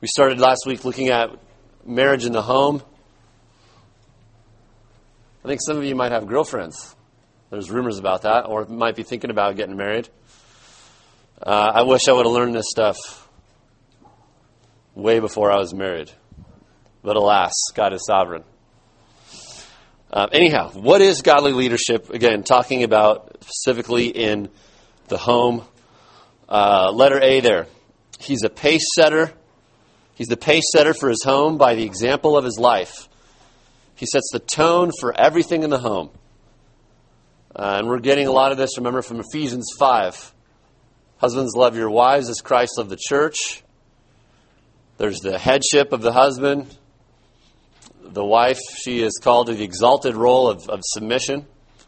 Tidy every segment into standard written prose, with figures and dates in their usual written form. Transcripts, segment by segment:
We started last week looking at marriage in the home. I think some of you might have girlfriends. There's rumors about that, or might be thinking about getting married. I wish I would have learned this stuff way before I was married. But alas, God is sovereign. Anyhow, what is godly leadership? Again, talking about specifically in the home. Letter A there. He's a pace setter. He's the pace setter for his home by the example of his life. He sets the tone for everything in the home. And we're getting a lot of this, remember, from Ephesians 5. Husbands, love your wives as Christ loved the church. There's the headship of the husband. The wife, she is called to the exalted role of submission.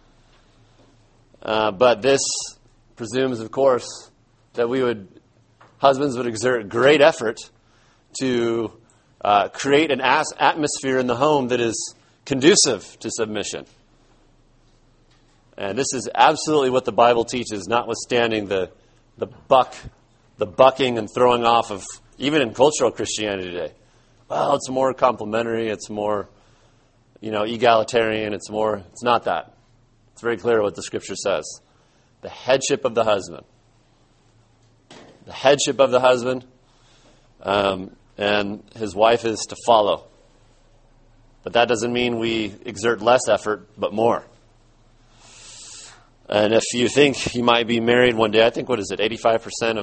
But this presumes, of course, that husbands would exert great effort to create an atmosphere in the home that is conducive to submission. And this is absolutely what the Bible teaches, notwithstanding the bucking and throwing off of, even in cultural Christianity today. Well, it's more complimentary, it's more, egalitarian, it's not that. It's very clear what the Scripture says. The headship of the husband. The headship of the husband, and his wife is to follow. But that doesn't mean we exert less effort, but more. And if you think you might be married one day, I think, 85%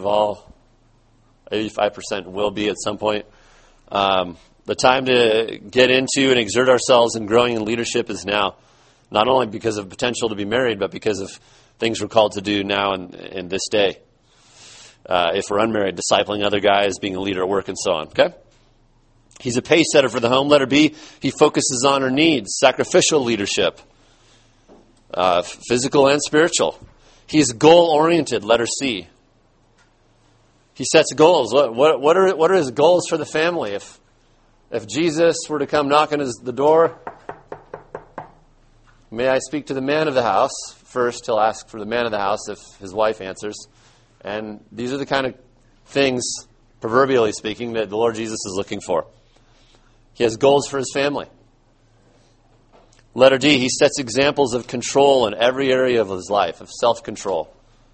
will be at some point. The time to get into and exert ourselves in growing in leadership is now, not only because of potential to be married, but because of things we're called to do now in this day. If we're unmarried, discipling other guys, being a leader at work, and so on. Okay? He's a pace setter for the home. Letter B, he focuses on our needs, sacrificial leadership, physical and spiritual. He's goal-oriented. Letter C. He sets goals. What are his goals for the family? If Jesus were to come knock on the door, may I speak to the man of the house? First, he'll ask for the man of the house if his wife answers. And these are the kind of things, proverbially speaking, that the Lord Jesus is looking for. He has goals for his family. Letter D, he sets examples of control in every area of his life, of self-control.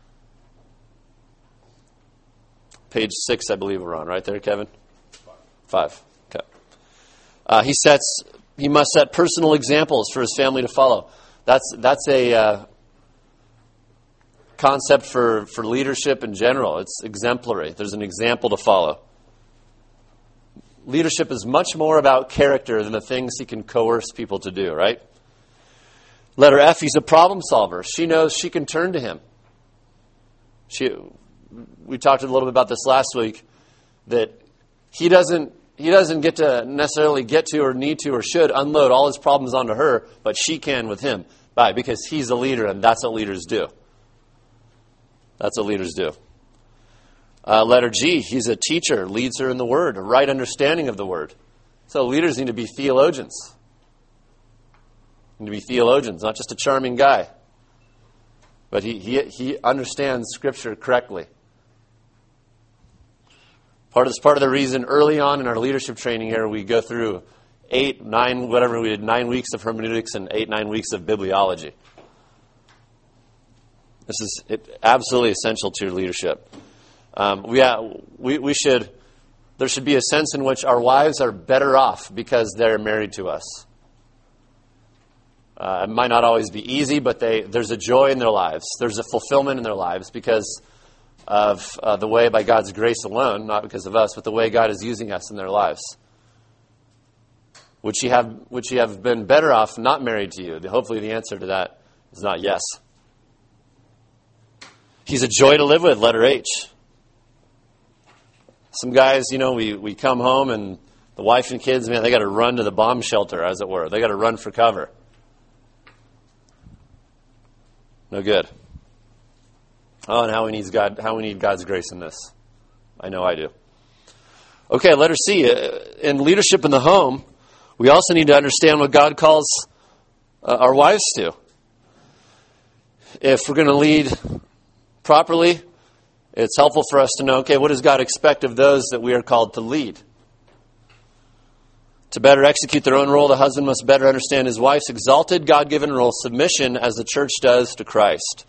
Page 6, I believe we're on. Right there, Kevin? 5. Okay. He must set personal examples for his family to follow. That's a concept for leadership in general. It's exemplary. There's an example to follow. Leadership is much more about character than the things he can coerce people to do, right? Letter F, he's a problem solver. She knows she can turn to him. We talked a little bit about this last week, that he doesn't get to necessarily get to or need to or should unload all his problems onto her, but she can with him. Why? Because he's a leader, and that's what leaders do. That's what leaders do. Letter G, he's a teacher, leads her in the Word, a right understanding of the Word. So leaders need to be theologians. Need to be theologians, not just a charming guy. But he understands Scripture correctly. Part of the reason early on in our leadership training here, we go through 9 weeks of hermeneutics and 9 weeks of bibliology. This is absolutely essential to leadership. There should be a sense in which our wives are better off because they're married to us. It might not always be easy, but there's a joy in their lives. There's a fulfillment in their lives because of the way, by God's grace alone, not because of us, but the way God is using us in their lives. Would she have been better off not married to you? Hopefully the answer to that is not yes. He's a joy to live with, letter H. Some guys, we come home and the wife and kids, man, they got to run to the bomb shelter, as it were. They got to run for cover. No good. Oh, and how we need God's grace in this. I know I do. Okay, letter C. In leadership in the home, we also need to understand what God calls our wives to. If we're going to lead properly, it's helpful for us to know, okay, what does God expect of those that we are called to lead? To better execute their own role, the husband must better understand his wife's exalted God-given role, submission, as the church does to Christ.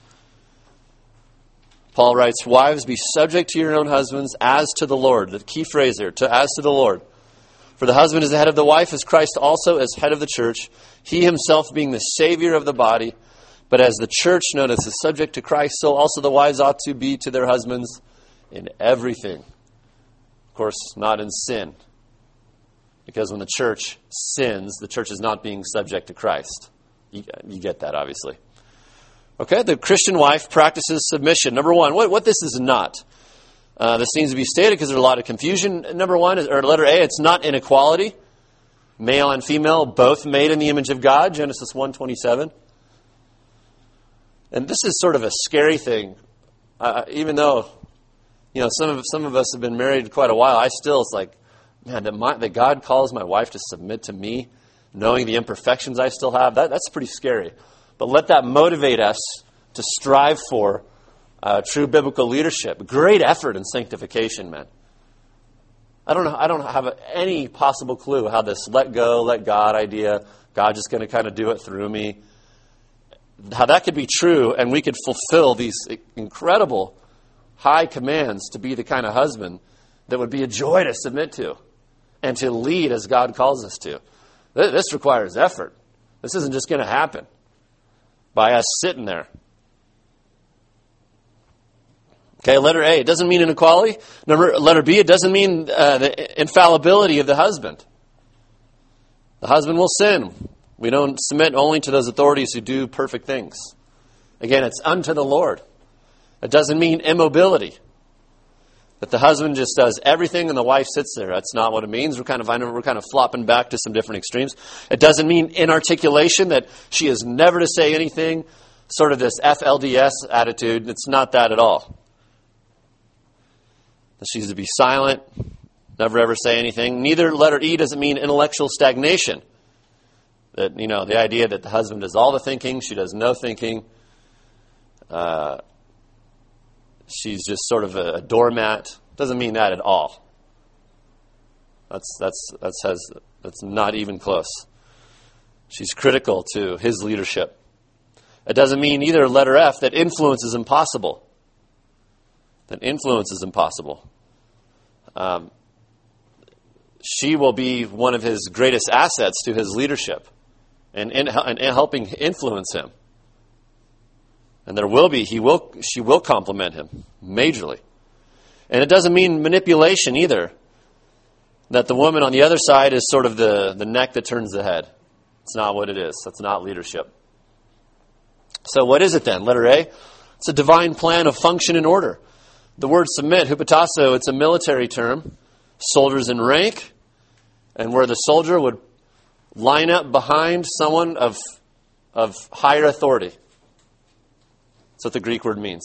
Paul writes, "Wives, be subject to your own husbands as to the Lord." The key phrase here, as to the Lord. "For the husband is the head of the wife, as Christ also is head of the church, he himself being the Savior of the body. But as the church, notice, is subject to Christ, so also the wives ought to be to their husbands in everything." Of course, not in sin. Because when the church sins, the church is not being subject to Christ. You get that, obviously. Okay, the Christian wife practices submission. Number one, what this is not. This needs to be stated because there's a lot of confusion. Number one, or letter A, it's not inequality. Male and female, both made in the image of God, Genesis 1:27. And this is sort of a scary thing. Even though, some of us have been married quite a while, it's like, man, that God calls my wife to submit to me, knowing the imperfections I still have, that's pretty scary. But let that motivate us to strive for true biblical leadership. Great effort in sanctification, man. I don't have any possible clue how this let go, let God idea, God just going to kind of do it through me, how that could be true and we could fulfill these incredible high commands to be the kind of husband that would be a joy to submit to and to lead as God calls us to. This requires effort. This isn't just going to happen by us sitting there. Okay, letter A, it doesn't mean inequality. Letter B, it doesn't mean the infallibility of the husband. The husband will sin. We don't submit only to those authorities who do perfect things. Again, it's unto the Lord. It doesn't mean immobility. That the husband just does everything and the wife sits there. That's not what it means. We're kind of flopping back to some different extremes. It doesn't mean inarticulation, that she is never to say anything, sort of this FLDS attitude. It's not that at all. That she's to be silent, never ever say anything. Neither letter E doesn't mean intellectual stagnation. That, the idea that the husband does all the thinking, she does no thinking. She's just sort of a doormat. Doesn't mean that at all. That's not even close. She's critical to his leadership. It doesn't mean either, letter F, that influence is impossible. She will be one of his greatest assets to his leadership and helping influence him. And she will compliment him majorly. And it doesn't mean manipulation either. That the woman on the other side is sort of the neck that turns the head. It's not what it is. That's not leadership. So what is it then? Letter A, it's a divine plan of function and order. The word submit, hupotasso, it's a military term. Soldiers in rank, and where the soldier would line up behind someone of higher authority. That's what the Greek word means.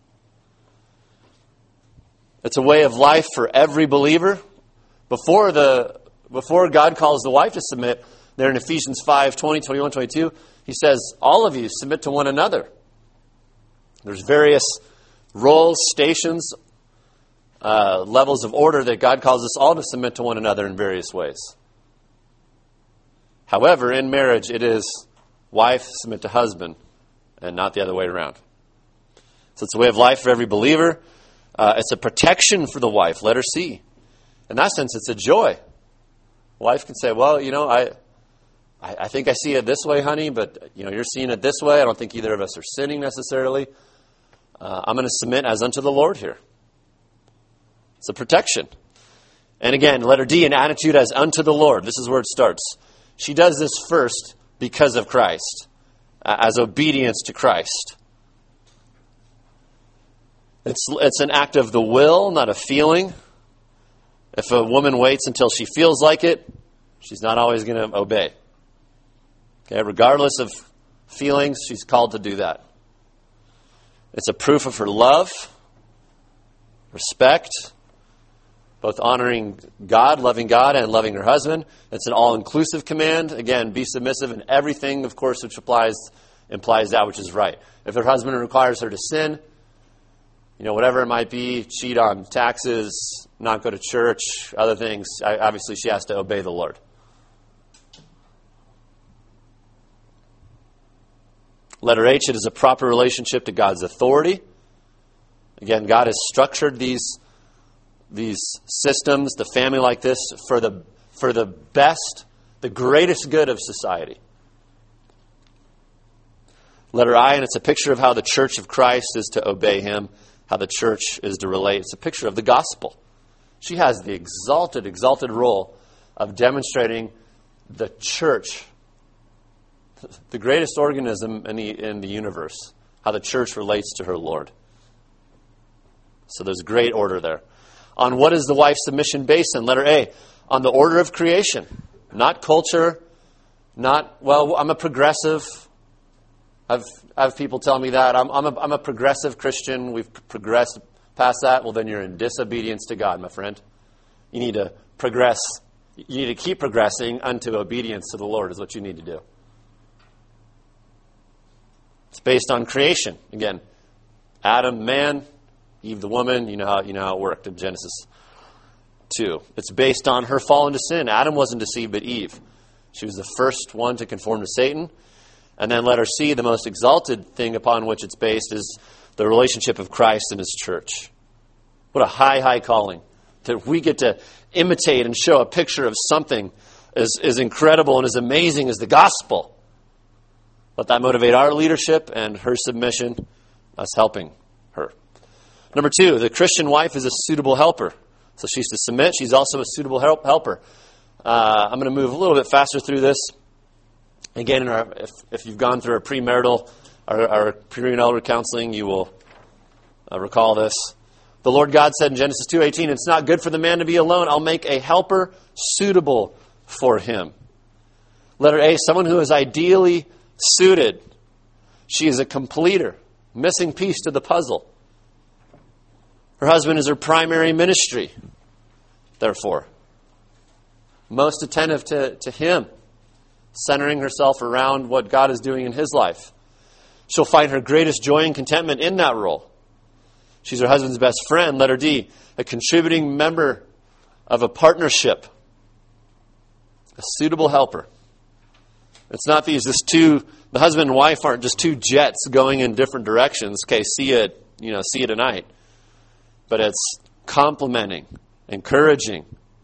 It's a way of life for every believer. Before God calls the wife to submit, there in Ephesians 5, 20, 21, 22, he says, all of you submit to one another. There's various roles, stations, levels of order that God calls us all to submit to one another in various ways. However, in marriage, it is wife submit to husband and not the other way around. So it's a way of life for every believer. It's a protection for the wife, letter C. In that sense, it's a joy. Wife can say, well, I think I see it this way, honey, but you're seeing it this way. I don't think either of us are sinning necessarily. I'm going to submit as unto the Lord here. It's a protection. And again, letter D, an attitude as unto the Lord. This is where it starts. She does this first because of Christ, as obedience to Christ. It's an act of the will, not a feeling. If a woman waits until she feels like it, she's not always going to obey. Okay, regardless of feelings, she's called to do that. It's a proof of her love, respect, both honoring God, loving God, and loving her husband. It's an all-inclusive command. Again, be submissive in everything, of course, which implies that which is right. If her husband requires her to sin, whatever it might be, cheat on taxes, not go to church, other things, obviously she has to obey the Lord. Letter H, it is a proper relationship to God's authority. Again, God has structured these systems, the family like this, for the best, the greatest good of society. Letter I, and it's a picture of how the church of Christ is to obey him, how the church is to relate. It's a picture of the gospel. She has the exalted role of demonstrating the church, the greatest organism in the universe, how the church relates to her Lord. So there's great order there. On what is the wife's submission based on? Letter A, on the order of creation. Not culture, not, well, I'm a progressive. I have people tell me that. I'm a progressive Christian. We've progressed past that. Well, then you're in disobedience to God, my friend. You need to progress. You need to keep progressing unto obedience to the Lord is what you need to do. It's based on creation. Again, Adam, man, Eve, the woman. You know how it worked in Genesis 2. It's based on her fall into sin. Adam wasn't deceived, but Eve. She was the first one to conform to Satan. And then letter C, the most exalted thing upon which it's based is the relationship of Christ and his church. What a high calling. That we get to imitate and show a picture of something as incredible and as amazing as the gospel. Let that motivate our leadership and her submission, us helping her. Number 2, the Christian wife is a suitable helper. So she's to submit. She's also a suitable helper. I'm going to move a little bit faster through this. Again, if you've gone through our premarital, our prenatal counseling, you will recall this. The Lord God said in Genesis 2:18, it's not good for the man to be alone. I'll make a helper suitable for him. Letter A, someone who is ideally suited. She is a completer, missing piece to the puzzle. Her husband is her primary ministry, therefore. Most attentive to him, centering herself around what God is doing in his life. She'll find her greatest joy and contentment in that role. She's her husband's best friend. Letter D, a contributing member of a partnership. A suitable helper. It's not the husband and wife aren't just two jets going in different directions. Okay, see you tonight. But it's complementing, encouraging,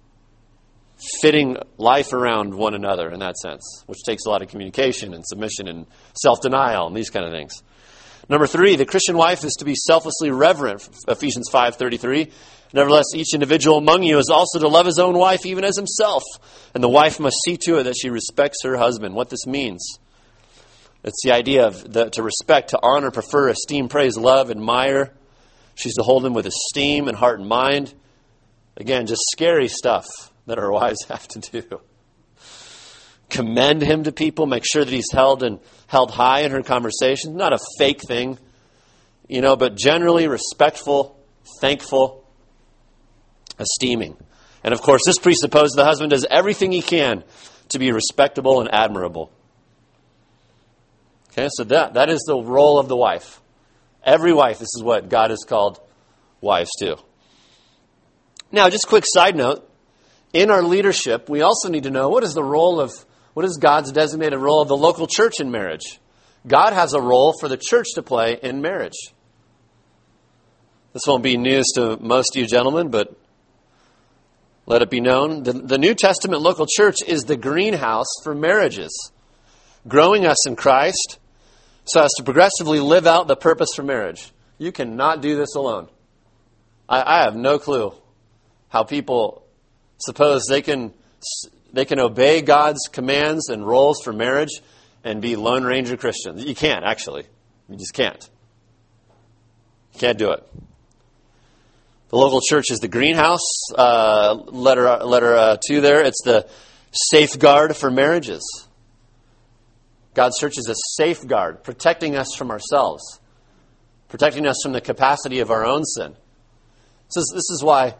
fitting life around one another in that sense, which takes a lot of communication and submission and self-denial and these kind of things. Number 3, the Christian wife is to be selflessly reverent, Ephesians 5:33. Nevertheless, each individual among you is also to love his own wife even as himself, and the wife must see to it that she respects her husband. What this means, it's the idea of to respect, to honor, prefer, esteem, praise, love, admire. She's to hold him with esteem and heart and mind. Again, just scary stuff that our wives have to do. Commend him to people. Make sure that he's held high in her conversations. Not a fake thing, but generally respectful, thankful, esteeming. And of course, this presupposes the husband does everything he can to be respectable and admirable. Okay, so that is the role of the wife. Every wife, this is what God has called wives to. Now, just a quick side note. In our leadership, we also need to know what is God's designated role of the local church in marriage. God has a role for the church to play in marriage. This won't be news to most of you gentlemen, but let it be known. The New Testament local church is the greenhouse for marriages, growing us in Christ so as to progressively live out the purpose for marriage. You cannot do this alone. I have no clue how people suppose they can obey God's commands and roles for marriage and be Lone Ranger Christians. You can't, actually. You just can't. You can't do it. The local church is the greenhouse. Letter 2 there. It's the safeguard for marriages. God's church is a safeguard, protecting us from ourselves, protecting us from the capacity of our own sin. This is why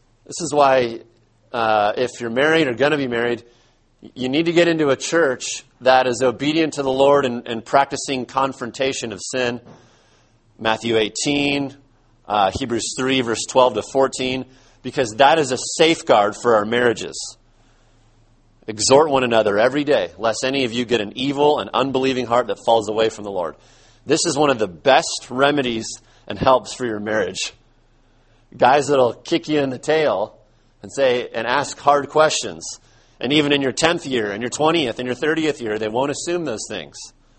if you're married or going to be married, you need to get into a church that is obedient to the Lord and practicing confrontation of sin. Matthew 18, Hebrews 3, verse 12 to 14, because that is a safeguard for our marriages. Exhort one another every day, lest any of you get an evil and unbelieving heart that falls away from the Lord. This is one of the best remedies and helps for your marriage. Guys that'll kick you in the tail and ask hard questions. And even in your 10th year, and your 20th, and your 30th year, they won't assume those things.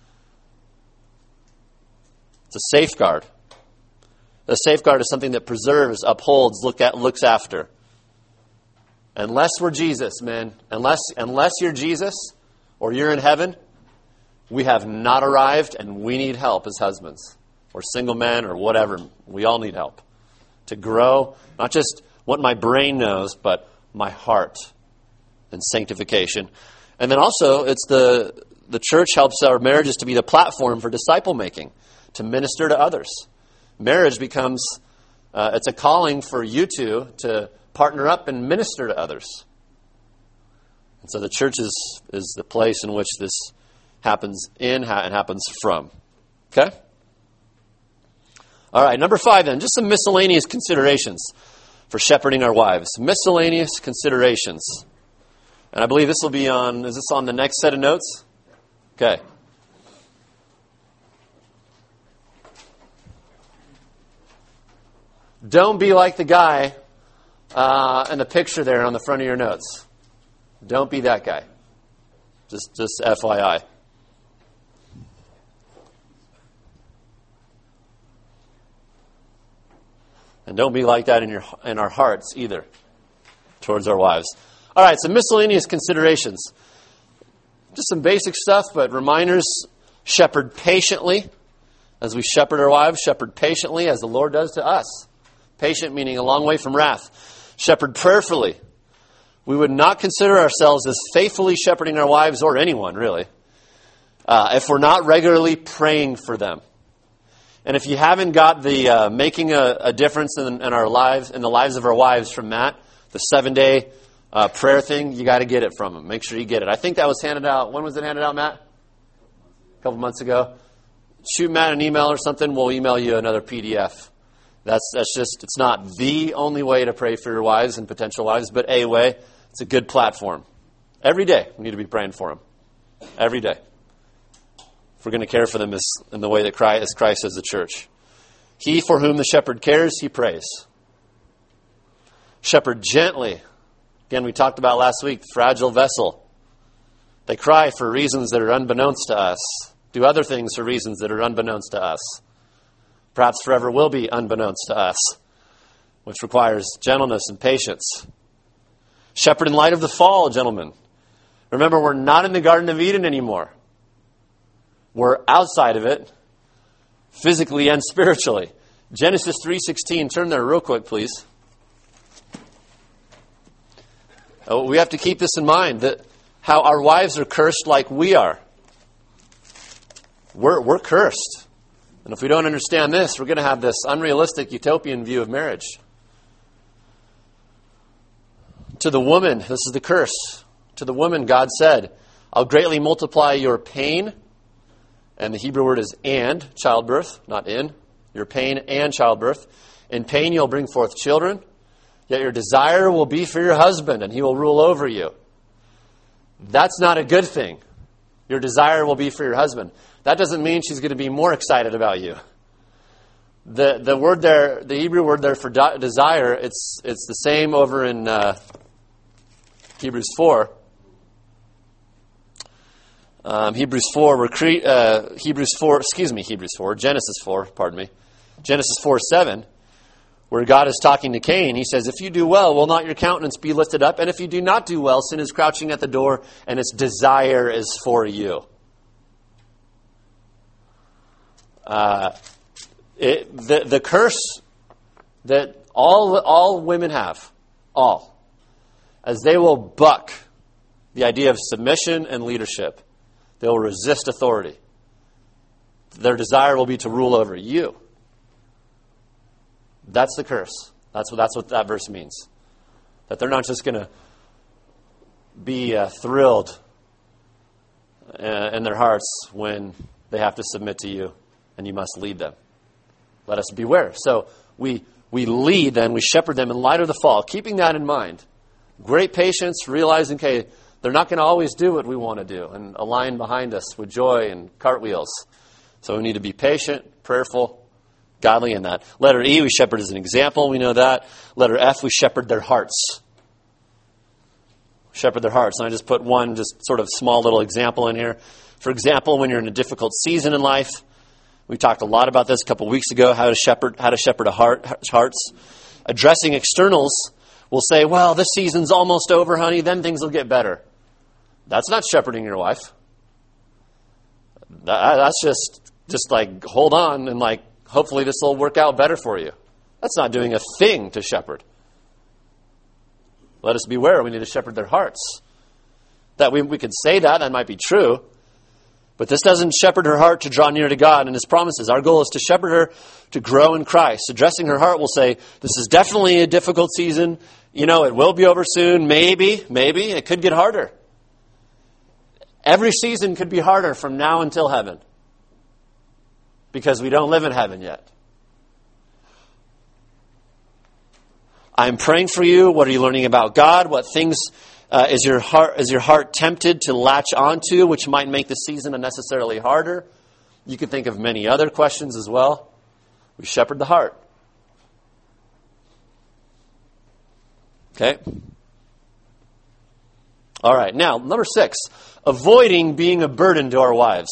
It's a safeguard. A safeguard is something that preserves, upholds, looks after. Unless we're Jesus, man, unless you're Jesus or you're in heaven, we have not arrived and we need help as husbands or single men or whatever. We all need help to grow, not just what my brain knows, but my heart in sanctification. And then also, it's the church helps our marriages to be the platform for disciple making, to minister to others. Marriage becomes, it's a calling for you two to partner up and minister to others. And so the church is the place in which this happens and happens from. Okay? All right, number 5 then, just some miscellaneous considerations for shepherding our wives. Miscellaneous considerations. And I believe this will be is this on the next set of notes? Okay. Don't be like the guy in the picture there on the front of your notes. Don't be that guy. Just FYI. And don't be like that in our hearts either towards our wives. All right, some miscellaneous considerations. Just some basic stuff, but reminders. Shepherd patiently. As we shepherd our wives, shepherd patiently as the Lord does to us. Patient meaning a long way from wrath. Shepherd prayerfully. We would not consider ourselves as faithfully shepherding our wives or anyone, really, if we're not regularly praying for them. And if you haven't got the making a difference in our lives, in the lives of our wives from Matt, the 7-day prayer thing, you got to get it from him. Make sure you get it. I think that was handed out. When was it handed out, Matt? A couple months ago. Shoot Matt an email or something. We'll email you another PDF. That's just, it's not the only way to pray for your wives and potential wives, but a way. It's a good platform. Every day we need to be praying for them. Every day. If we're going to care for them in the way that Christ is the church. He for whom the shepherd cares, he prays. Shepherd gently. Again, we talked about last week, fragile vessel. They cry for reasons that are unbeknownst to us. Do other things for reasons that are unbeknownst to us. Perhaps forever will be unbeknownst to us, which requires gentleness and patience. Shepherd in light of the fall, gentlemen. Remember, we're not in the Garden of Eden anymore. We're outside of it, physically and spiritually. Genesis 3:16, turn there real quick, please. We have to keep this in mind, that how our wives are cursed like we are. We're cursed. And if we don't understand this, we're going to have this unrealistic utopian view of marriage. To the woman, this is the curse. To the woman, God said, I'll greatly multiply your pain. And the Hebrew word is and, childbirth, not in. Your pain and childbirth. In pain you'll bring forth children. Yet your desire will be for your husband, and he will rule over you. That's not a good thing. Your desire will be for your husband. That doesn't mean she's going to be more excited about you. The word there, the Hebrew word there for desire, it's the same over in Hebrews 4. Genesis 4:7, where God is talking to Cain. He says, if you do well, will not your countenance be lifted up? And if you do not do well, sin is crouching at the door, and its desire is for you. The curse that all women have, as they will buck the idea of submission and leadership. They will resist authority. Their desire will be to rule over you. That's the curse. That's what that verse means. That they're not just going to be thrilled in their hearts when they have to submit to you and you must lead them. Let us beware. So we lead them, we shepherd them in light of the fall, keeping that in mind. Great patience, realizing, okay, They're not going to always do what we want to do and align behind us with joy and cartwheels. So we need to be patient, prayerful, godly in that. Letter E, we shepherd as an example. We know that. Letter F, we shepherd their hearts. Shepherd their hearts. And I just put one just sort of small little example in here. For example, when you're in a difficult season in life, we talked a lot about this a couple weeks ago, how to shepherd hearts. Addressing externals will say, well, this season's almost over, honey, then things will get better. That's not shepherding your wife. That's just like, hold on, and like, hopefully this will work out better for you. That's not doing a thing to shepherd. Let us beware. We need to shepherd their hearts. That we could say that might be true, but this doesn't shepherd her heart to draw near to God and His promises. Our goal is to shepherd her to grow in Christ. Addressing her heart will say, this is definitely a difficult season. You know, it will be over soon. Maybe. It could get harder. Every season could be harder from now until heaven, because we don't live in heaven yet. I'm praying for you. What are you learning about God? What things is your heart tempted to latch onto, which might make the season unnecessarily harder? You could think of many other questions as well. We shepherd the heart. Okay? All right. Now, number 6, avoiding being a burden to our wives.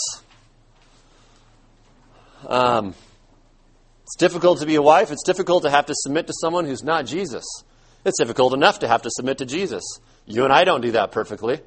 It's difficult to be a wife. It's difficult to have to submit to someone who's not Jesus. It's difficult enough to have to submit to Jesus. You and I don't do that perfectly.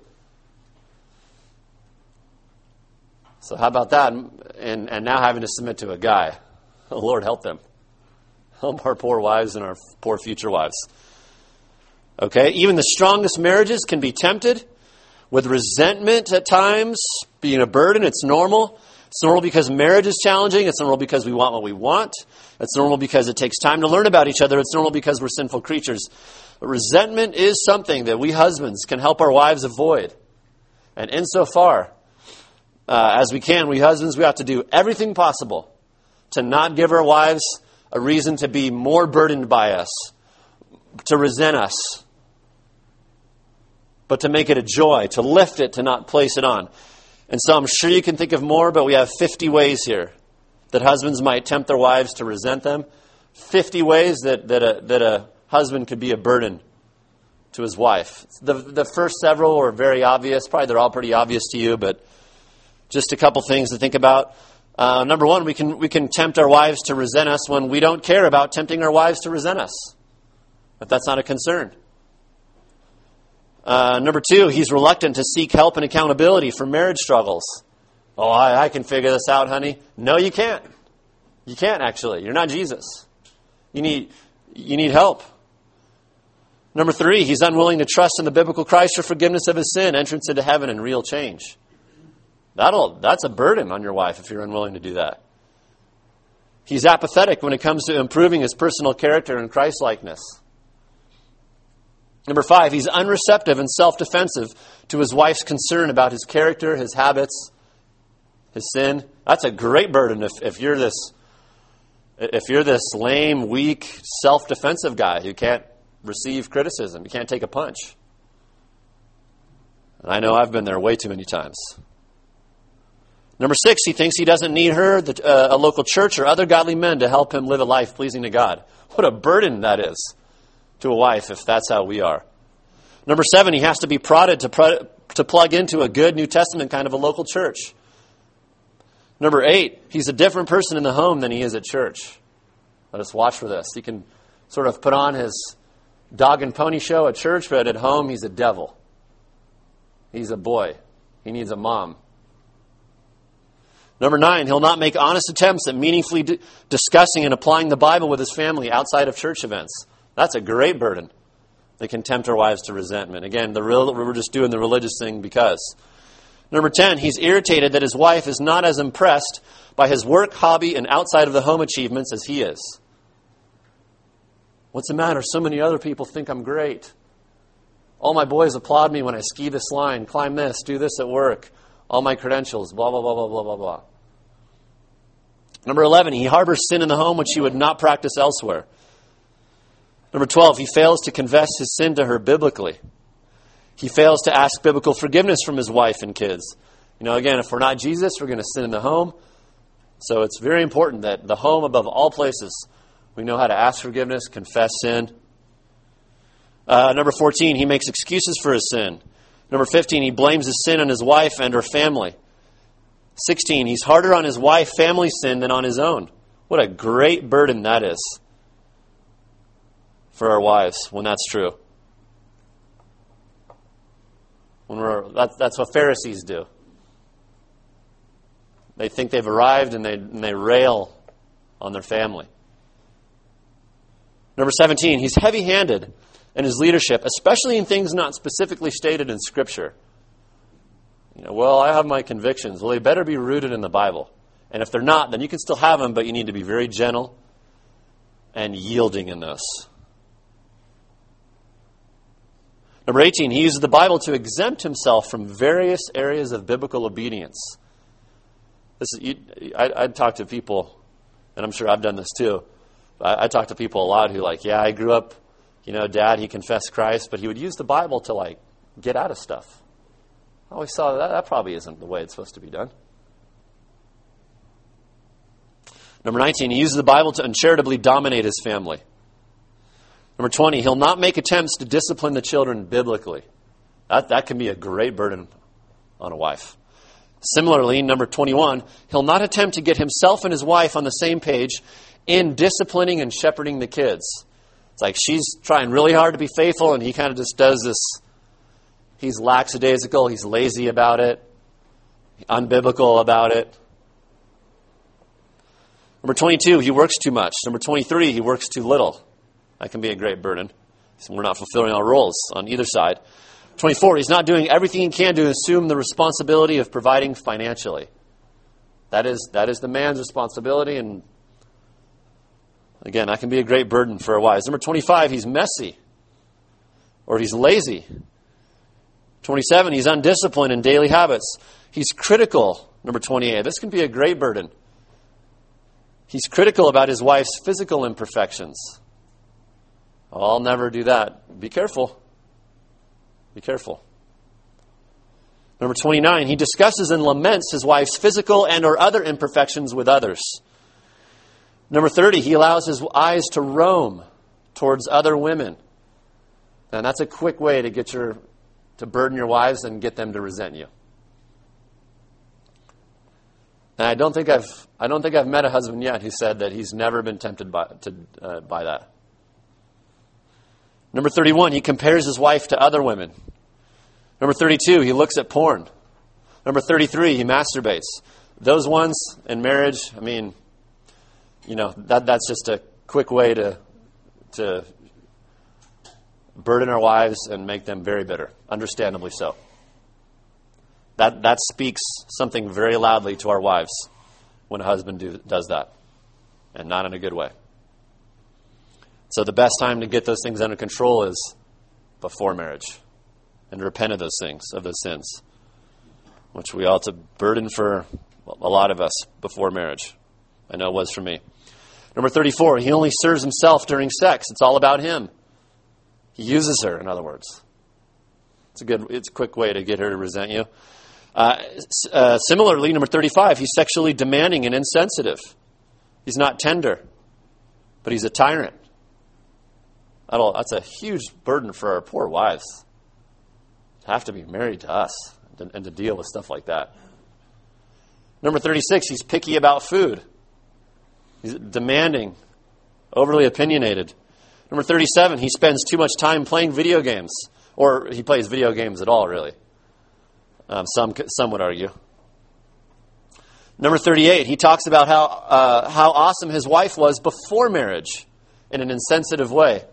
So how about that? And now having to submit to a guy. Oh, Lord, help them. Help our poor wives and our poor future wives. Okay, even the strongest marriages can be tempted with resentment at times, being a burden. It's normal. It's normal because marriage is challenging. It's normal because we want what we want. It's normal because it takes time to learn about each other. It's normal because we're sinful creatures. But resentment is something that we husbands can help our wives avoid. And insofar as we can, we husbands, we have to do everything possible to not give our wives a reason to be more burdened by us, to resent us, but to make it a joy, to lift it, to not place it on. And so I'm sure you can think of more, but we have 50 ways here that husbands might tempt their wives to resent them. 50 ways that a husband could be a burden to his wife. The first several are very obvious. Probably they're all pretty obvious to you, but just a couple things to think about. Number one, we can tempt our wives to resent us when we don't care about tempting our wives to resent us, if that's not a concern. Number two, he's reluctant to seek help and accountability for marriage struggles. Oh, I can figure this out, honey. No, you can't. You can't, actually. You're not Jesus. You need help. Number three, he's unwilling to trust in the biblical Christ for forgiveness of his sin, entrance into heaven, and real change. That's a burden on your wife if you're unwilling to do that. He's apathetic when it comes to improving his personal character and Christ-likeness. Number five, he's unreceptive and self-defensive to his wife's concern about his character, his habits, his sin. That's a great burden if you're this lame, weak, self-defensive guy who can't receive criticism. You can't take a punch. And I know I've been there way too many times. Number six, he thinks he doesn't need her, a local church, or other godly men to help him live a life pleasing to God. What a burden that is to a wife if that's how we are. Number seven, he has to be prodded to plug into a good New Testament kind of a local church. Number eight, he's a different person in the home than he is at church. Let us watch for this. He can sort of put on his dog and pony show at church, but at home he's a devil. He's a boy. He needs a mom. Number nine, he'll not make honest attempts at meaningfully discussing and applying the Bible with his family outside of church events. That's a great burden that can tempt our wives to resentment. Again, we're just doing the religious thing because. Number 10, he's irritated that his wife is not as impressed by his work, hobby, and outside of the home achievements as he is. What's the matter? So many other people think I'm great. All my boys applaud me when I ski this line, climb this, do this at work. All my credentials, blah, blah, blah, blah, blah, blah, blah. Number 11, he harbors sin in the home which he would not practice elsewhere. Number 12, he fails to confess his sin to her biblically. He fails to ask biblical forgiveness from his wife and kids. Again, if we're not Jesus, we're going to sin in the home. So it's very important that the home, above all places, we know how to ask forgiveness, confess sin. Number 14, he makes excuses for his sin. Number 15, he blames his sin on his wife and her family. 16, he's harder on his wife, family sin than on his own. What a great burden that is for our wives when that's true. That's what Pharisees do. They think they've arrived and they rail on their family. Number 17, he's heavy-handed in his leadership, especially in things not specifically stated in Scripture. Well, I have my convictions. Well, they better be rooted in the Bible. And if they're not, then you can still have them, but you need to be very gentle and yielding in this. Number 18, he uses the Bible to exempt himself from various areas of biblical obedience. I talk to people, and I'm sure I've done this too. I talk to people a lot who I grew up, Dad, he confessed Christ, but he would use the Bible to get out of stuff. I always saw that probably isn't the way it's supposed to be done. Number 19, he uses the Bible to uncharitably dominate his family. Number 20, he'll not make attempts to discipline the children biblically. That can be a great burden on a wife. Similarly, number 21, he'll not attempt to get himself and his wife on the same page in disciplining and shepherding the kids. It's like she's trying really hard to be faithful, and he kind of just does this. He's lackadaisical, he's lazy about it, unbiblical about it. Number 22, he works too much. Number 23, he works too little. That can be a great burden. So we're not fulfilling our roles on either side. 24, he's not doing everything he can to assume the responsibility of providing financially. That is the man's responsibility, and again, that can be a great burden for our wives. Number 25, he's messy, or he's lazy. 27, he's undisciplined in daily habits. He's critical. Number 28, this can be a great burden. He's critical about his wife's physical imperfections. Oh, I'll never do that. Be careful. Be careful. Number 29, he discusses and laments his wife's physical and or other imperfections with others. Number 30, he allows his eyes to roam towards other women. And that's a quick way to burden your wives and get them to resent you. And I don't think I've met a husband yet who said that he's never been tempted by that. Number 31, he compares his wife to other women. Number 32, he looks at porn. Number 33, he masturbates. Those ones in marriage, that's just a quick way to burden our wives and make them very bitter, understandably so. That speaks something very loudly to our wives when a husband does that, and not in a good way. So the best time to get those things under control is before marriage, and to repent of those things, of those sins, which we ought to burden for a lot of us before marriage. I know it was for me. Number 34, he only serves himself during sex. It's all about him. He uses her, in other words. It's a quick way to get her to resent you. Similarly, number 35, he's sexually demanding and insensitive. He's not tender, but he's a tyrant. That's a huge burden for our poor wives to have to be married to us and to deal with stuff like that. Number 36, he's picky about food. He's demanding, overly opinionated. Number 37, he spends too much time playing video games. Or he plays video games at all, really. Some would argue. Number 38, he talks about how awesome his wife was before marriage in an insensitive way.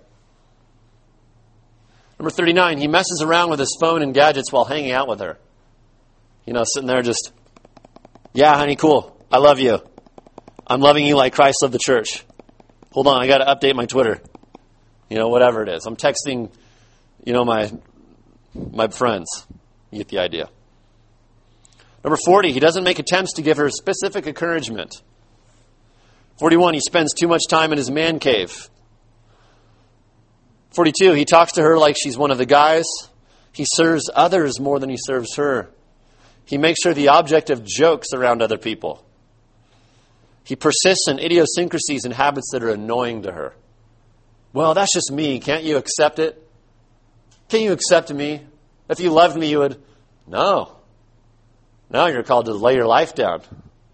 Number 39, he messes around with his phone and gadgets while hanging out with her. Sitting there just, yeah, honey, cool. I love you. I'm loving you like Christ loved the church. Hold on, I got to update my Twitter. Whatever it is. I'm texting, my friends. You get the idea. Number 40, he doesn't make attempts to give her specific encouragement. 41, he spends too much time in his man cave. 42, he talks to her like she's one of the guys. He serves others more than he serves her. He makes her the object of jokes around other people. He persists in idiosyncrasies and habits that are annoying to her. Well, that's just me. Can't you accept it? Can't you accept me? If you loved me, you would. No. Now you're called to lay your life down.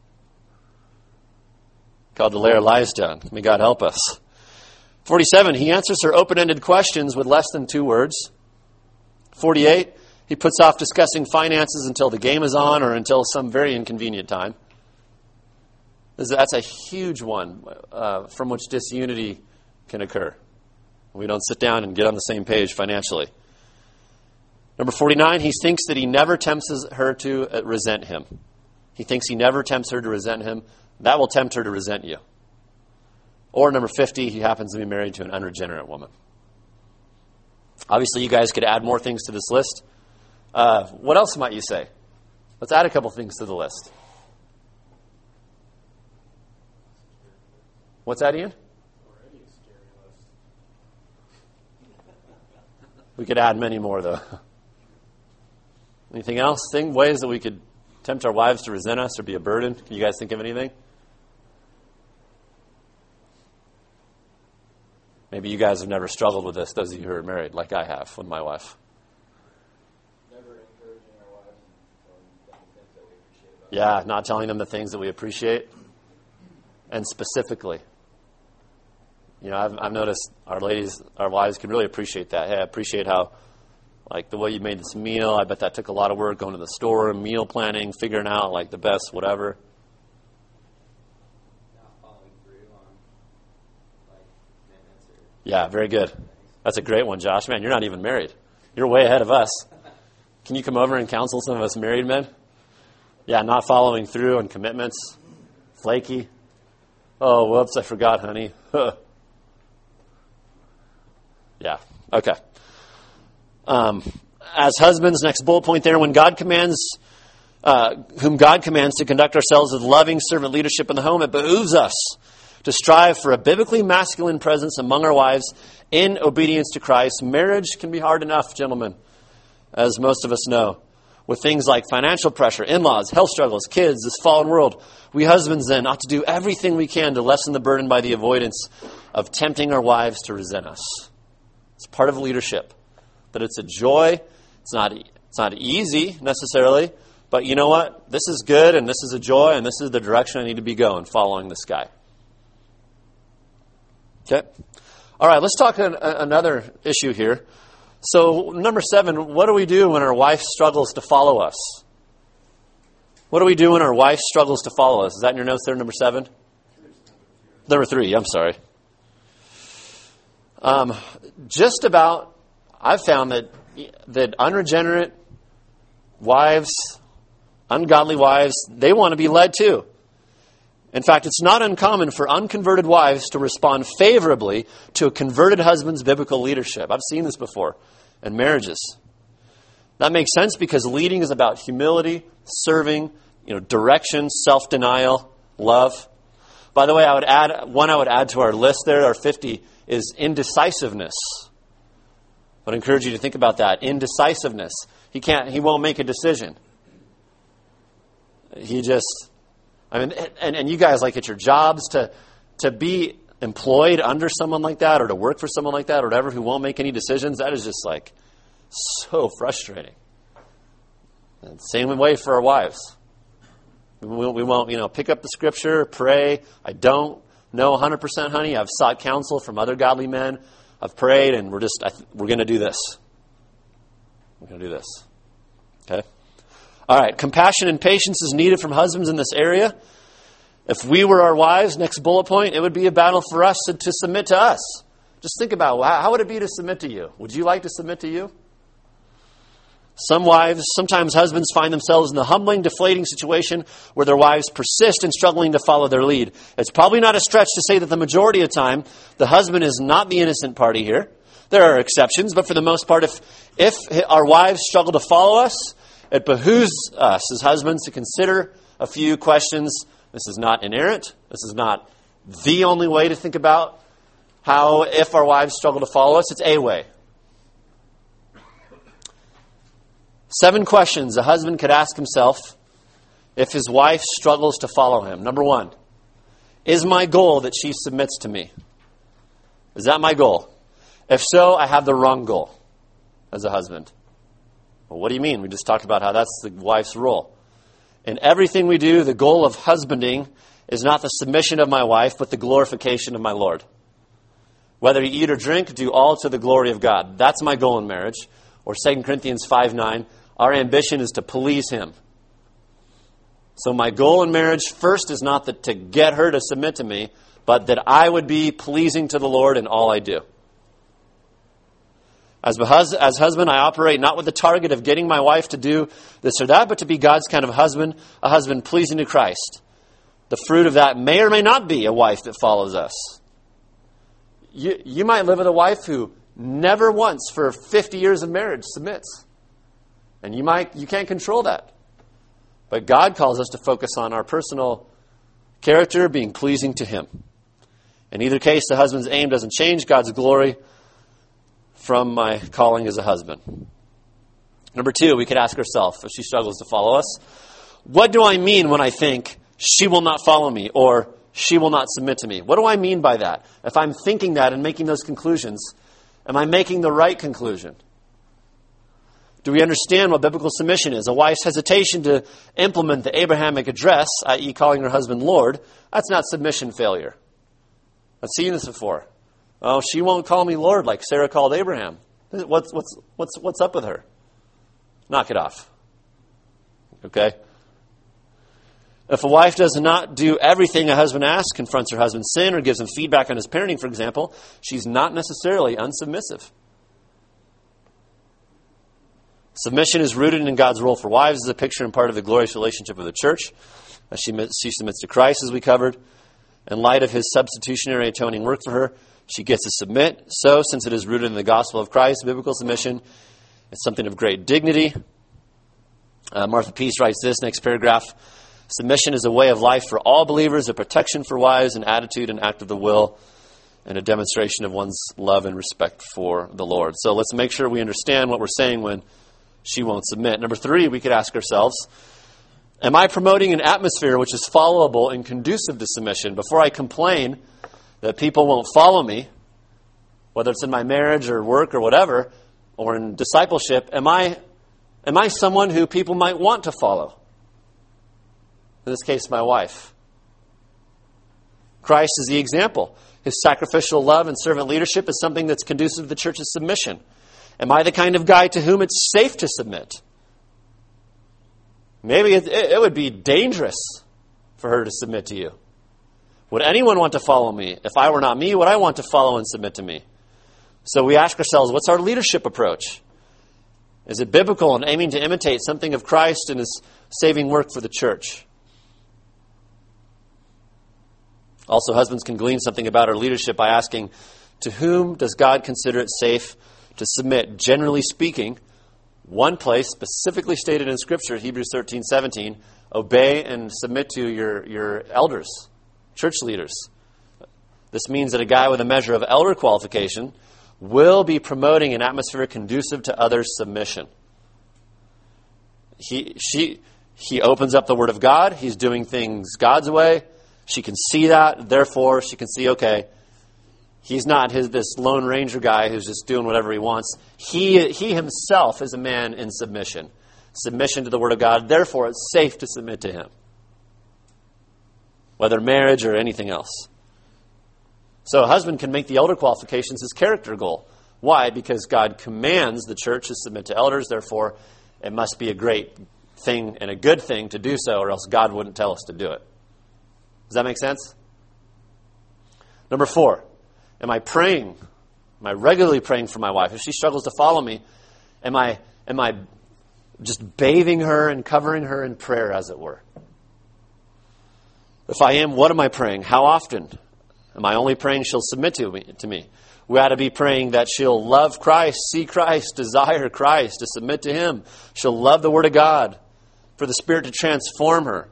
Called to lay our lives down. May God help us. 47, he answers her open-ended questions with less than 2 words. 48, he puts off discussing finances until the game is on or until some very inconvenient time. That's a huge one from which disunity can occur. We don't sit down and get on the same page financially. Number 49, he thinks that he never tempts her to resent him. He thinks he never tempts her to resent him. That will tempt her to resent you. Or number 50, he happens to be married to an unregenerate woman. Obviously, you guys could add more things to this list. What else might you say? Let's add a couple things to the list. What's that, Ian? We could add many more, though. Anything else? Ways that we could tempt our wives to resent us or be a burden? Can you guys think of anything? Maybe you guys have never struggled with this, those of you who are married, like I have with my wife. Never encouraging our wives and telling them things that we appreciate about Yeah, not telling them the things that we appreciate. And specifically. You know, I've noticed our wives can really appreciate that. Hey, I appreciate how, like, the way you made this meal. I bet that took a lot of work, going to the store, meal planning, figuring out, like, the best whatever. not following through on like commitments or Yeah, very good. That's a great one, Josh. Man, you're not even married. You're way ahead of us. Can you come over and counsel some of us married men? Yeah, not following through on commitments. Flaky. Oh, whoops, I forgot, honey. Yeah, okay. As husbands, next bullet point there, when God commands, whom God commands to conduct ourselves with loving servant leadership in the home, it behooves us to strive for a biblically masculine presence among our wives in obedience to Christ. Marriage can be hard enough, gentlemen, as most of us know, with things like financial pressure, in-laws, health struggles, kids, this fallen world. We husbands then ought to do everything we can to lessen the burden by the avoidance of tempting our wives to resent us. It's part of leadership. That it's a joy. It's not easy necessarily, but you know what? This is good, and this is a joy, and this is the direction I need to be going, following this guy. Okay? All right, let's talk another issue here. So, number 7, what do we do when our wife struggles to follow us? What do we do when our wife struggles to follow us? Is that in your notes there, number 7? Number 3, I'm sorry. Just about, I've found that unregenerate wives, ungodly wives, they want to be led too. In fact, it's not uncommon for unconverted wives to respond favorably to a converted husband's biblical leadership. I've seen this before in marriages. That makes sense because leading is about humility, serving, direction, self-denial, love. By the way, I would add to our list there, our 50, is indecisiveness. I would encourage you to think about that. Indecisiveness. He won't make a decision. And you guys, like at your jobs, to be employed under someone like that or to work for someone like that or whatever who won't make any decisions, that is just like so frustrating. And same way for our wives. We won't, pick up the scripture, pray. I don't know 100%, honey. I've sought counsel from other godly men. I've prayed, and we're going to do this. We're going to do this. Okay? All right. Compassion and patience is needed from husbands in this area. If we were our wives, next bullet point, it would be a battle for us to submit to us. Just think about how would it be to submit to you? Would you like to submit to you? Sometimes husbands find themselves in the humbling, deflating situation where their wives persist in struggling to follow their lead. It's probably not a stretch to say that the majority of the time, the husband is not the innocent party here. There are exceptions, but for the most part, if our wives struggle to follow us, it behooves us as husbands to consider a few questions. This is not inerrant. This is not the only way to think about if our wives struggle to follow us. It's a way. 7 questions a husband could ask himself if his wife struggles to follow him. Number 1, is my goal that she submits to me? Is that my goal? If so, I have the wrong goal as a husband. Well, what do you mean? We just talked about how that's the wife's role. In everything we do, the goal of husbanding is not the submission of my wife, but the glorification of my Lord. Whether you eat or drink, do all to the glory of God. That's my goal in marriage. Or 2 Corinthians 5:9, our ambition is to please Him. So my goal in marriage first is not to get her to submit to me, but that I would be pleasing to the Lord in all I do. As husband, I operate not with the target of getting my wife to do this or that, but to be God's kind of husband, a husband pleasing to Christ. The fruit of that may or may not be a wife that follows us. You might live with a wife who never once for 50 years of marriage submits. And you can't control that. But God calls us to focus on our personal character being pleasing to Him. In either case, the husband's aim doesn't change God's glory from my calling as a husband. Number 2, we could ask ourselves, if she struggles to follow us, what do I mean when I think she will not follow me or she will not submit to me? What do I mean by that? If I'm thinking that and making those conclusions, am I making the right conclusion? Do we understand what biblical submission is? A wife's hesitation to implement the Abrahamic address, i.e. calling her husband Lord, that's not submission failure. I've seen this before. Oh, she won't call me Lord like Sarah called Abraham. What's up with her? Knock it off. Okay? If a wife does not do everything a husband asks, confronts her husband's sin, or gives him feedback on his parenting, for example, she's not necessarily unsubmissive. Submission is rooted in God's role for wives as a picture and part of the glorious relationship of the church. As she submits to Christ, as we covered. In light of His substitutionary atoning work for her, she gets to submit. So, since it is rooted in the gospel of Christ, biblical submission is something of great dignity. Martha Peace writes this, next paragraph. Submission is a way of life for all believers, a protection for wives, an attitude, an act of the will, and a demonstration of one's love and respect for the Lord. So let's make sure we understand what we're saying when she won't submit. Number 3, we could ask ourselves, am I promoting an atmosphere which is followable and conducive to submission? Before I complain that people won't follow me, whether it's in my marriage or work or whatever, or in discipleship, am I someone who people might want to follow? In this case, my wife. Christ is the example. His sacrificial love and servant leadership is something that's conducive to the church's submission. Am I the kind of guy to whom it's safe to submit? Maybe it would be dangerous for her to submit to you. Would anyone want to follow me? If I were not me, would I want to follow and submit to me? So we ask ourselves, what's our leadership approach? Is it biblical and aiming to imitate something of Christ and His saving work for the church? Also, husbands can glean something about our leadership by asking, to whom does God consider it safe to submit? Generally speaking, one place specifically stated in Scripture, Hebrews 13:17, obey and submit to your elders, church leaders. This means that a guy with a measure of elder qualification will be promoting an atmosphere conducive to others' submission. He opens up the Word of God. He's doing things God's way. She can see that. Therefore, she can see, okay, he's not this Lone Ranger guy who's just doing whatever he wants. He himself is a man in submission. Submission to the Word of God. Therefore, it's safe to submit to him. Whether marriage or anything else. So a husband can make the elder qualifications his character goal. Why? Because God commands the church to submit to elders. Therefore, it must be a great thing and a good thing to do so, or else God wouldn't tell us to do it. Does that make sense? Number 4, am I praying? Am I regularly praying for my wife? If she struggles to follow me, am I just bathing her and covering her in prayer, as it were? If I am, what am I praying? How often? Am I only praying she'll submit to me? We ought to be praying that she'll love Christ, see Christ, desire Christ, to submit to Him. She'll love the Word of God, for the Spirit to transform her.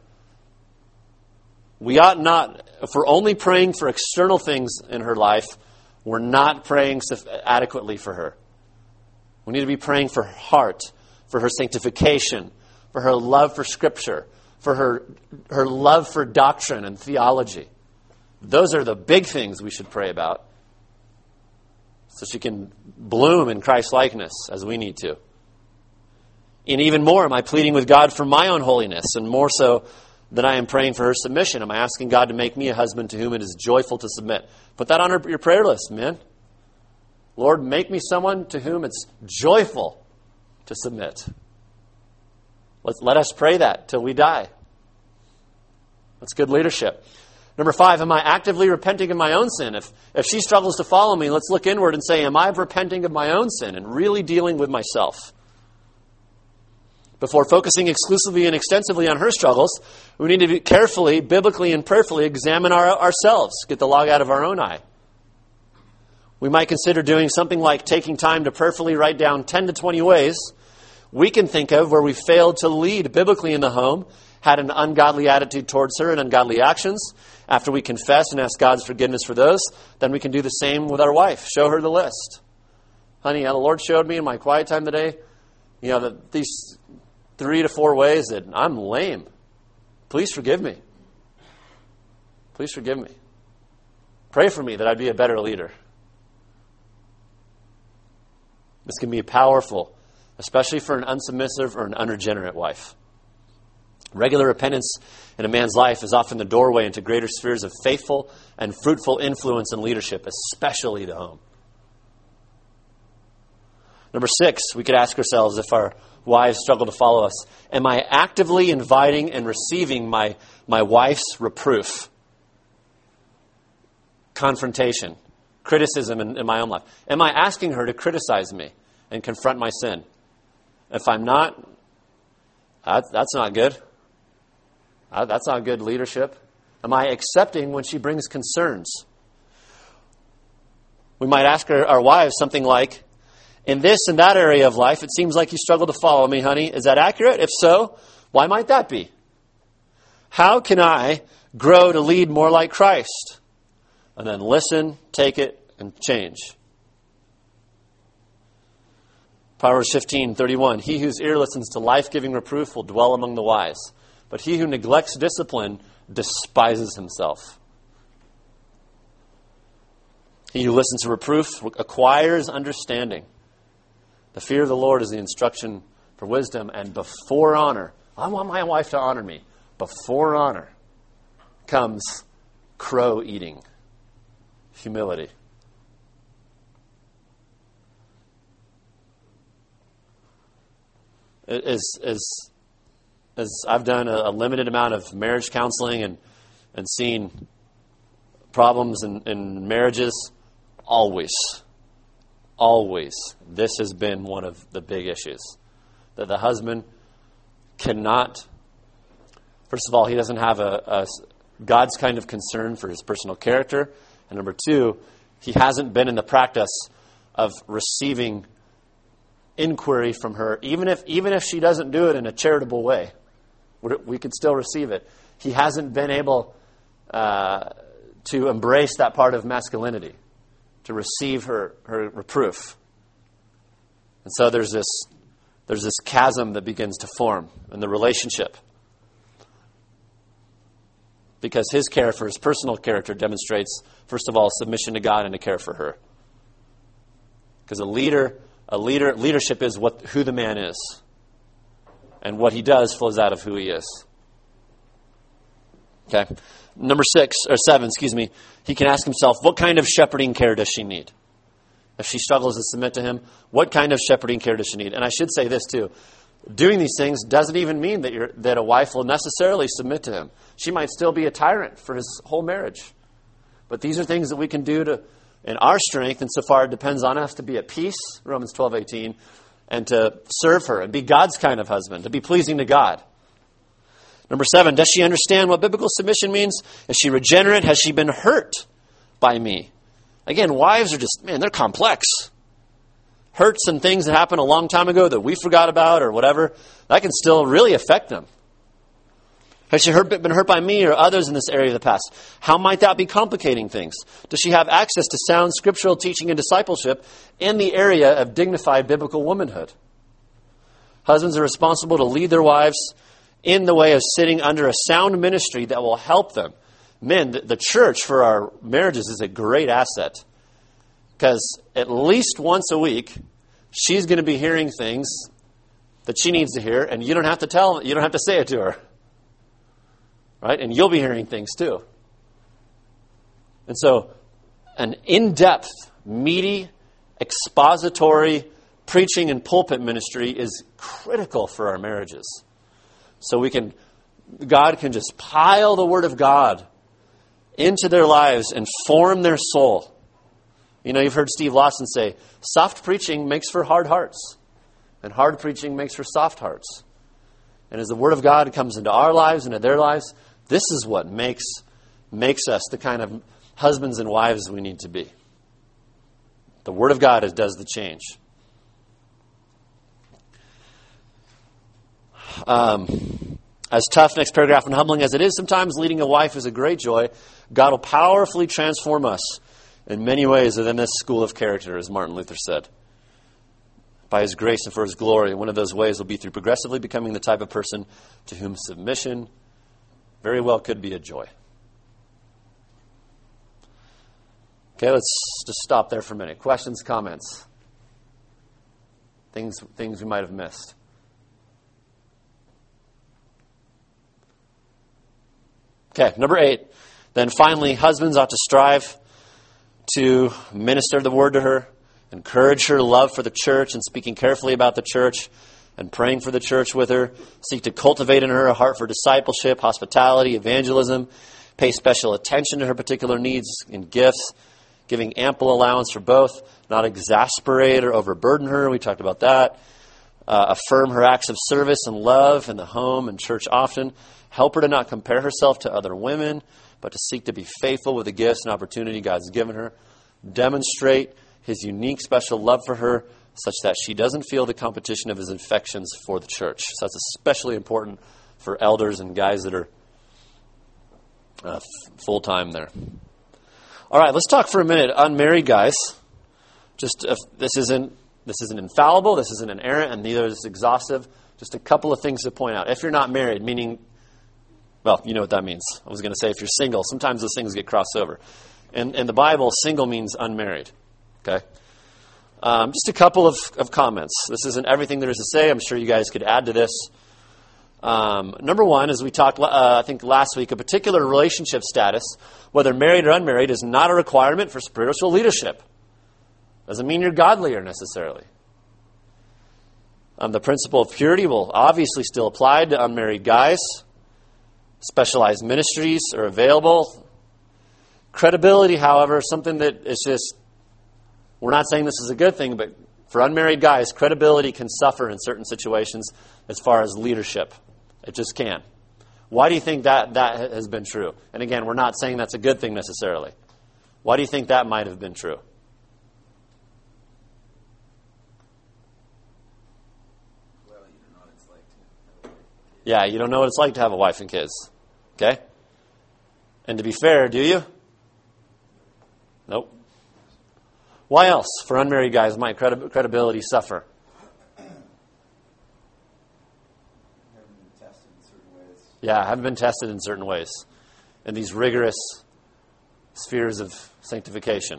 We ought not, if we're only praying for external things in her life, we're not praying adequately for her. We need to be praying for her heart, for her sanctification, for her love for Scripture, for her love for doctrine and theology. Those are the big things we should pray about, so she can bloom in Christ-likeness as we need to. And even more, am I pleading with God for my own holiness, and more so than I am praying for her submission? Am I asking God to make me a husband to whom it is joyful to submit? Put that on your prayer list, man. Lord, make me someone to whom it's joyful to submit. Let us pray that till we die. That's good leadership. Number 5, am I actively repenting of my own sin? If she struggles to follow me, let's look inward and say, am I repenting of my own sin and really dealing with myself? Before focusing exclusively and extensively on her struggles, we need to carefully, biblically, and prayerfully examine ourselves, get the log out of our own eye. We might consider doing something like taking time to prayerfully write down 10 to 20 ways we can think of where we failed to lead biblically in the home, had an ungodly attitude towards her and ungodly actions. After we confess and ask God's forgiveness for those, then we can do the same with our wife. Show her the list. Honey, the Lord showed me in my quiet time today, that these 3 to 4 ways that I'm lame. Please forgive me. Please forgive me. Pray for me that I'd be a better leader. This can be powerful, especially for an unsubmissive or an unregenerate wife. Regular repentance in a man's life is often the doorway into greater spheres of faithful and fruitful influence and leadership, especially the home. Number 6, we could ask ourselves, if our wives struggle to follow us, am I actively inviting and receiving my wife's reproof, confrontation, criticism in my own life? Am I asking her to criticize me and confront my sin? If I'm not, that's not good. That's not good leadership. Am I accepting when she brings concerns? We might ask our wives something like, in this and that area of life, it seems like you struggle to follow me, honey. Is that accurate? If so, why might that be? How can I grow to lead more like Christ? And then listen, take it, and change. Proverbs 15:31. He whose ear listens to life-giving reproof will dwell among the wise. But he who neglects discipline despises himself. He who listens to reproof acquires understanding. The fear of the Lord is the instruction for wisdom, and before honor, I want my wife to honor me. Before honor comes crow eating, humility. As I've done a limited amount of marriage counseling and seen problems in marriages, always, this has been one of the big issues. That the husband cannot, first of all, he doesn't have a God's kind of concern for his personal character. And number 2, he hasn't been in the practice of receiving inquiry from her, even if she doesn't do it in a charitable way. We could still receive it. He hasn't been able to embrace that part of masculinity, to receive her reproof. And so there's this chasm that begins to form in the relationship. Because his care for his personal character demonstrates, first of all, submission to God and a care for her. Because leadership is who the man is. And what he does flows out of who he is. Okay. Number 7, he can ask himself, what kind of shepherding care does she need? If she struggles to submit to him, what kind of shepherding care does she need? And I should say this too. Doing these things doesn't even mean that a wife will necessarily submit to him. She might still be a tyrant for his whole marriage. But these are things that we can do in our strength, insofar it depends on us to be at peace, Romans 12:18, and to serve her and be God's kind of husband, to be pleasing to God. Number 7, does she understand what biblical submission means? Is she regenerate? Has she been hurt by me? Again, wives are they're complex. Hurts and things that happened a long time ago that we forgot about or whatever, that can still really affect them. Has she been hurt by me or others in this area of the past? How might that be complicating things? Does she have access to sound scriptural teaching and discipleship in the area of dignified biblical womanhood? Husbands are responsible to lead their wives in the way of sitting under a sound ministry that will help them. Men, the church for our marriages is a great asset. Because at least once a week, she's going to be hearing things that she needs to hear, and you don't have to say it to her. Right? And you'll be hearing things too. And so, an in-depth, meaty, expository preaching and pulpit ministry is critical for our marriages. So God can just pile the Word of God into their lives and form their soul. You know, you've heard Steve Lawson say, soft preaching makes for hard hearts, and hard preaching makes for soft hearts. And as the Word of God comes into our lives and into their lives, this is what makes us the kind of husbands and wives we need to be. The Word of God does the change. As tough, next paragraph, and humbling as it is sometimes, leading a wife is a great joy. God will powerfully transform us in many ways within this school of character, as Martin Luther said. By His grace and for His glory. One of those ways will be through progressively becoming the type of person to whom submission very well could be a joy. Okay, let's just stop there for a minute. Questions, comments? Things we might have missed. Okay, number 8. Then finally, husbands ought to strive to minister the word to her, encourage her love for the church and speaking carefully about the church and praying for the church with her, seek to cultivate in her a heart for discipleship, hospitality, evangelism, pay special attention to her particular needs and gifts, giving ample allowance for both, not exasperate or overburden her. We talked about that. Affirm her acts of service and love in the home and church often. Help her to not compare herself to other women, but to seek to be faithful with the gifts and opportunity God's given her. Demonstrate His unique special love for her such that she doesn't feel the competition of His affections for the church. So that's especially important for elders and guys that are full-time there. All right, let's talk for a minute. Unmarried guys. Just this isn't infallible, this isn't inerrant, and neither is this exhaustive. Just a couple of things to point out. If you're not married, meaning, well, you know what that means. I was going to say if you're single, sometimes those things get crossed over. In the Bible, single means unmarried. Okay? Just a couple of comments. This isn't everything there is to say. I'm sure you guys could add to this. Number one, as we talked, I think last week, a particular relationship status, whether married or unmarried, is not a requirement for spiritual leadership. Doesn't mean you're godlier necessarily. The principle of purity will obviously still apply to unmarried guys. Specialized ministries are available. Credibility, however, something that is just, we're not saying this is a good thing, but for unmarried guys, credibility can suffer in certain situations as far as leadership. It just can. Why do you think that has been true? And again, we're not saying that's a good thing necessarily. Why do you think that might have been true? Yeah, you don't know what it's like to have a wife and kids. Okay? And to be fair, do you? Nope. Why else, for unmarried guys, might credibility suffer? Haven't been tested in certain ways. In these rigorous spheres of sanctification.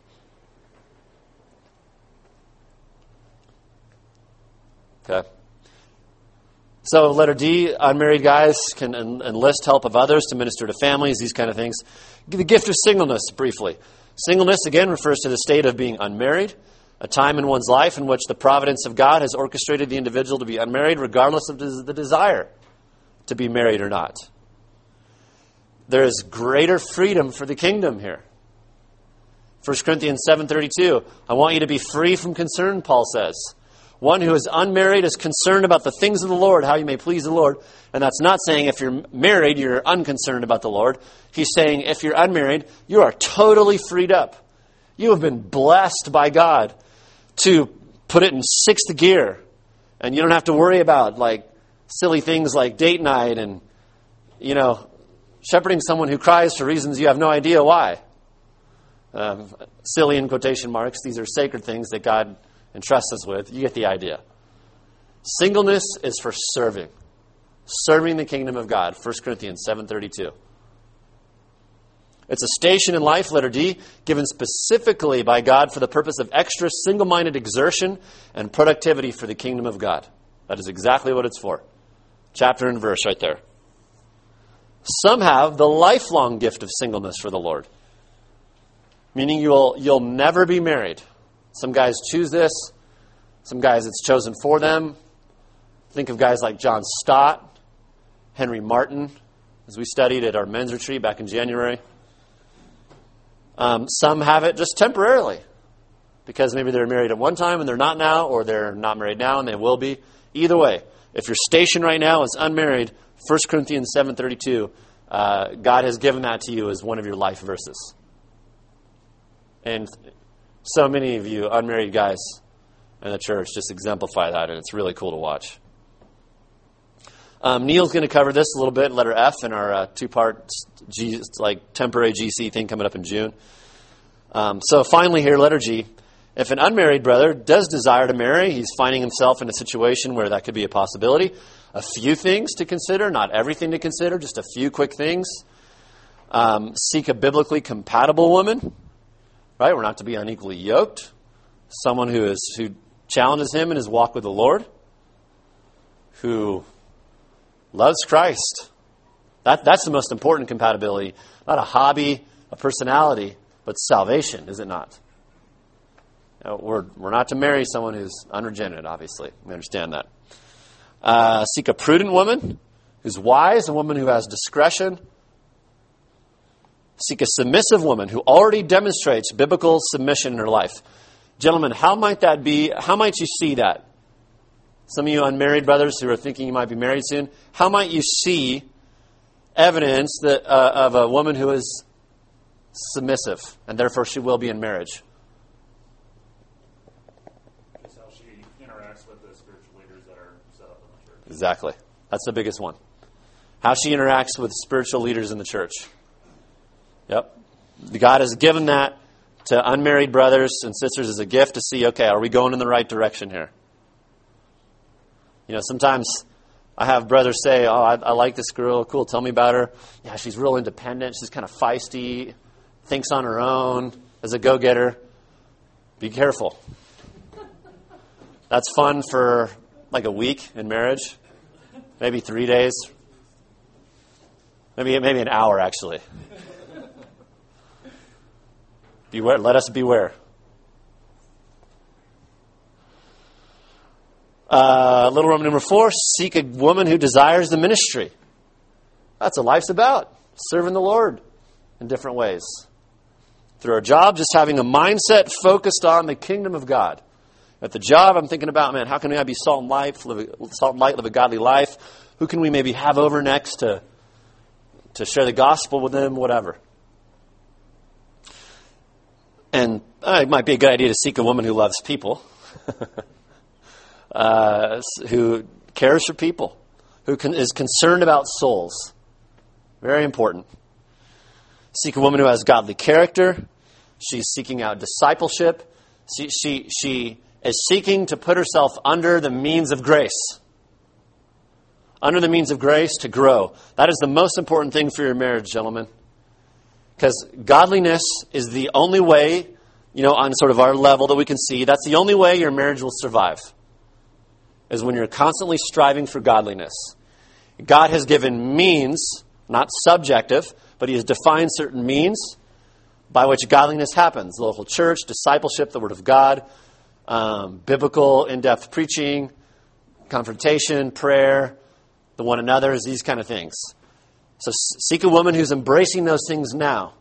Okay. So, letter D, unmarried guys can enlist help of others to minister to families, these kind of things. The gift of singleness, briefly. Singleness, again, refers to the state of being unmarried, a time in one's life in which the providence of God has orchestrated the individual to be unmarried, regardless of the desire to be married or not. There is greater freedom for the kingdom here. 1 Corinthians 7:32, I want you to be free from concern, Paul says. One who is unmarried is concerned about the things of the Lord, how you may please the Lord. And that's not saying if you're married, you're unconcerned about the Lord. He's saying if you're unmarried, you are totally freed up. You have been blessed by God to put it in sixth gear. And you don't have to worry about silly things like date night and, shepherding someone who cries for reasons you have no idea why. Silly in quotation marks. These are sacred things that God entrusts us with. You get the idea. Singleness is for serving. Serving the kingdom of God. 1 Corinthians 7:32. It's a station in life, letter D, given specifically by God for the purpose of extra single-minded exertion and productivity for the kingdom of God. That is exactly what it's for. Chapter and verse right there. Some have the lifelong gift of singleness for the Lord. Meaning you'll never be married. Some guys choose this. Some guys it's chosen for them. Think of guys like John Stott, Henry Martin, as we studied at our men's retreat back in January. Some have it just temporarily because maybe they're married at one time and they're not now, or they're not married now and they will be. Either way, if your station right now is unmarried, 1 Corinthians 7:32, God has given that to you as one of your life verses. And so many of you unmarried guys in the church just exemplify that, and it's really cool to watch. Neil's going to cover this a little bit in letter F in our two-part temporary GC thing coming up in June. So finally here, letter G. If an unmarried brother does desire to marry, he's finding himself in a situation where that could be a possibility. A few things to consider, not everything to consider, just a few quick things. Seek a biblically compatible woman. Right? We're not to be unequally yoked. Someone who challenges him in his walk with the Lord. Who loves Christ. That's the most important compatibility. Not a hobby, a personality, but salvation, is it not? Now, we're not to marry someone who's unregenerate, obviously. We understand that. Seek a prudent woman who's wise, a woman who has discretion. Seek a submissive woman who already demonstrates biblical submission in her life. Gentlemen, how might that be? How might you see that? Some of you unmarried brothers who are thinking you might be married soon, how might you see evidence that of a woman who is submissive and therefore she will be in marriage? It's how she interacts with the spiritual leaders that are set up in the church. Exactly. That's the biggest one. How she interacts with spiritual leaders in the church. Yep. God has given that to unmarried brothers and sisters as a gift to see, okay, are we going in the right direction here? You know, sometimes I have brothers say, oh, I like this girl. Cool, tell me about her. Yeah, she's real independent. She's kind of feisty, thinks on her own, is a go-getter. Be careful. That's fun for like a week in marriage, maybe 3 days, maybe an hour, actually. Beware. Let us beware. Little Roman number 4, seek a woman who desires the ministry. That's what life's about, serving the Lord in different ways. Through our job, just having a mindset focused on the kingdom of God. At the job, I'm thinking about, man, how can I be salt and light, live a godly life? Who can we maybe have over next to share the gospel with them, whatever. And it might be a good idea to seek a woman who loves people. Who cares for people, who is concerned about souls. Very important. Seek a woman who has godly character. She's seeking out discipleship. She is seeking to put herself under the means of grace. Under the means of grace to grow. That is the most important thing for your marriage, gentlemen. Because godliness is the only way, on sort of our level that we can see, that's the only way your marriage will survive. Is when you're constantly striving for godliness. God has given means, not subjective, but He has defined certain means by which godliness happens. The local church, discipleship, the Word of God, biblical, in-depth preaching, confrontation, prayer, the one another's, these kind of things. So seek a woman who's embracing those things now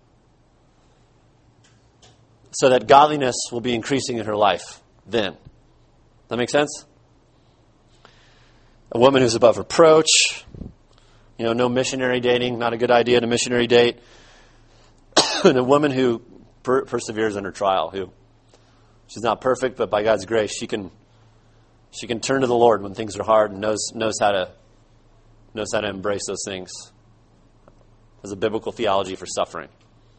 so that godliness will be increasing in her life then. That make sense? A woman who's above reproach. No missionary dating. Not a good idea to missionary date. And a woman who perseveres under trial. Who she's not perfect, but by God's grace, she can turn to the Lord when things are hard and knows how to embrace those things. As a biblical theology for suffering.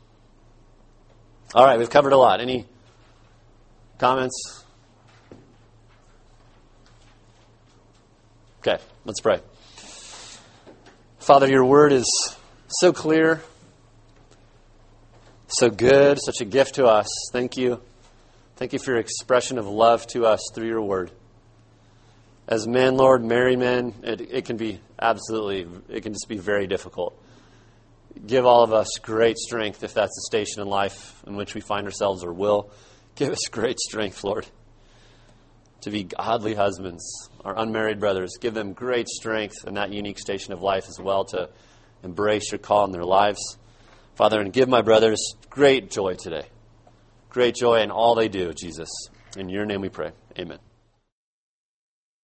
All right, we've covered a lot. Any comments? Okay, let's pray. Father, your word is so clear, so good, such a gift to us. Thank you. Thank you for your expression of love to us through your word. As men, Lord, married men, it can just be very difficult. Give all of us great strength if that's the station in life in which we find ourselves or will. Give us great strength, Lord, to be godly husbands. Our unmarried brothers, give them great strength in that unique station of life as well to embrace your call in their lives. Father, and give my brothers great joy today. Great joy in all they do, Jesus. In your name we pray. Amen.